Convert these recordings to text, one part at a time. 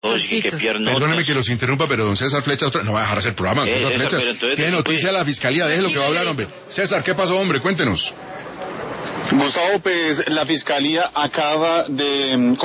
y qué piernotas. Perdóneme que los interrumpa, pero don César Flechas no va a dejar hacer programa, don César Flechas. Tiene noticia de la fiscalía, déjelo que va a hablar, hombre. César, ¿qué pasó, hombre? Cuéntenos. Gustavo, pues la Fiscalía acaba de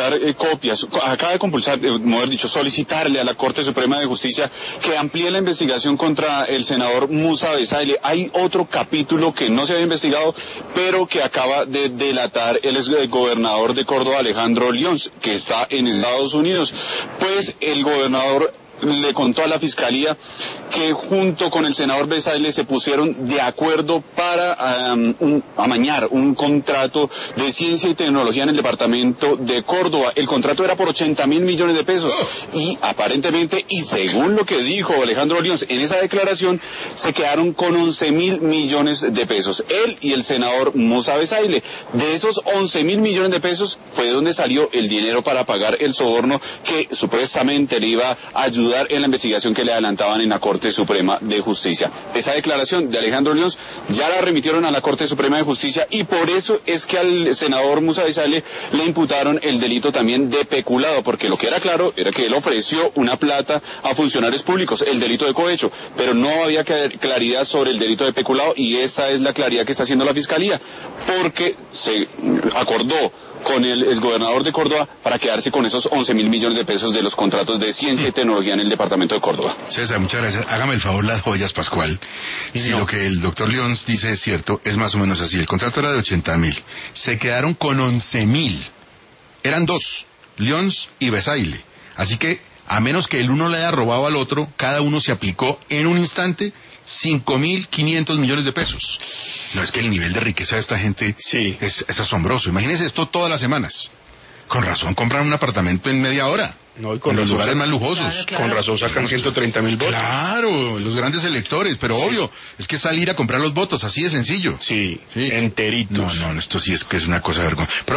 solicitarle a la Corte Suprema de Justicia que amplíe la investigación contra el senador Musa Besaile. Hay otro capítulo que no se había investigado, pero que acaba de delatar el exgobernador de Córdoba, Alejandro Lyons, que está en Estados Unidos. Pues el gobernador le contó a la Fiscalía que junto con el senador Besaile se pusieron de acuerdo para amañar un contrato de ciencia y tecnología en el departamento de Córdoba. El contrato era por 80.000 millones de pesos y aparentemente, y según lo que dijo Alejandro Lyons en esa declaración, se quedaron con 11.000 millones de pesos, él y el senador Musa Besaile. De esos 11.000 millones de pesos fue donde salió el dinero para pagar el soborno que supuestamente le iba a ayudar en la investigación que le adelantaban en la Corte Suprema de Justicia. Esa declaración de Alejandro Lyons ya la remitieron a la Corte Suprema de Justicia y por eso es que al senador Musa Besaile le imputaron el delito también de peculado, porque lo que era claro era que él ofreció una plata a funcionarios públicos, el delito de cohecho, pero no había claridad sobre el delito de peculado y esa es la claridad que está haciendo la Fiscalía, porque se acordó con el exgobernador de Córdoba para quedarse con esos 11.000 millones de pesos de los contratos de ciencia y tecnología en el departamento de Córdoba. César, muchas gracias. Hágame el favor las joyas, Pascual. Si lo que el doctor Lyons dice es cierto, es más o menos así. El contrato era de 80.000. Se quedaron con 11.000. Eran dos, Lyons y Besaile. Así que, a menos que el uno le haya robado al otro, cada uno se aplicó en un instante 5.500 millones de pesos. No, es que el nivel de riqueza de esta gente es asombroso. Imagínense esto todas las semanas. Con razón compran un apartamento en media hora. No, y con los lugares más lujosos. Claro. Con razón sacan 130.000 votos. Claro, los grandes electores, pero obvio, es que salir a comprar los votos, así de sencillo. Sí, enteritos. No, esto sí es que es una cosa vergonzosa.